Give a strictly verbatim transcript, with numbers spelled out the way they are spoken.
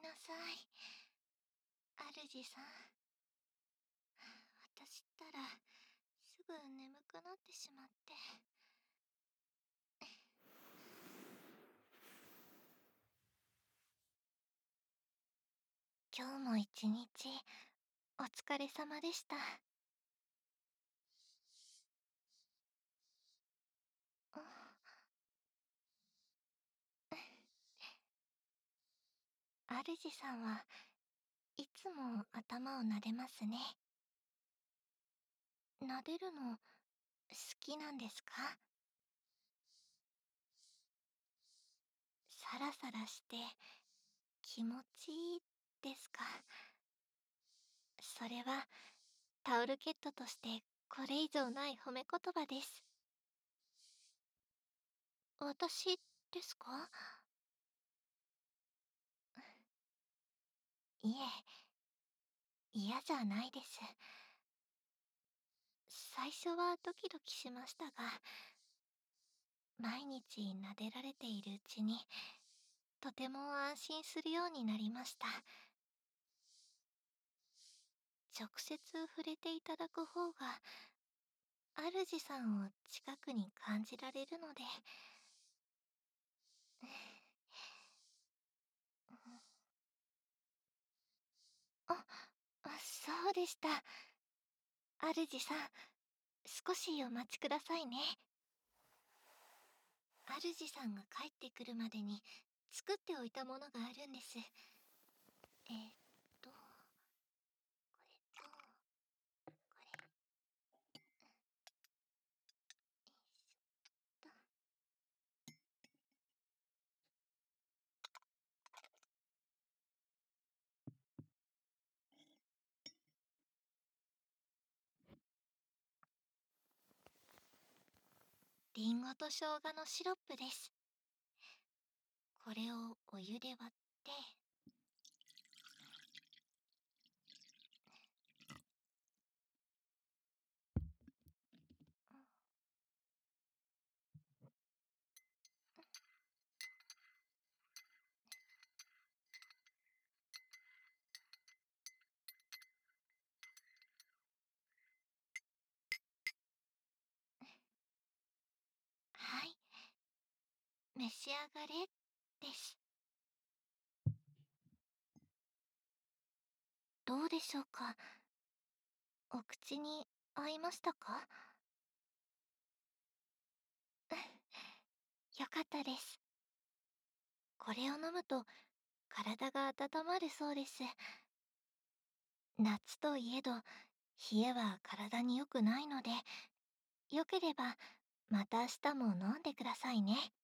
なさい、主さん。私ったら、すぐ眠くなってしまって。今日も一日、お疲れ様でした。主さんはいつも頭を撫でますね。撫でるの好きなんですか？サラサラして気持ちいいですか？それはタオルケットとしてこれ以上ない褒め言葉です。私ですか？いえ、嫌じゃないです。最初はドキドキしましたが、毎日撫でられているうちに、とても安心するようになりました。直接触れていただく方が、主さんを近くに感じられるので。あ、あそうでした。主さん、少しお待ちくださいね。主さんが帰ってくるまでに作っておいたものがあるんです。えー、っと、これと、これ。とリンゴと生姜のシロップです。これをお湯で割って、はい、召し上がれです。どうでしょうか？お口に合いましたか？よかったです。これを飲むと体が温まるそうです。夏といえど、冷えは体に良くないので、よければまた明日も飲んでくださいね。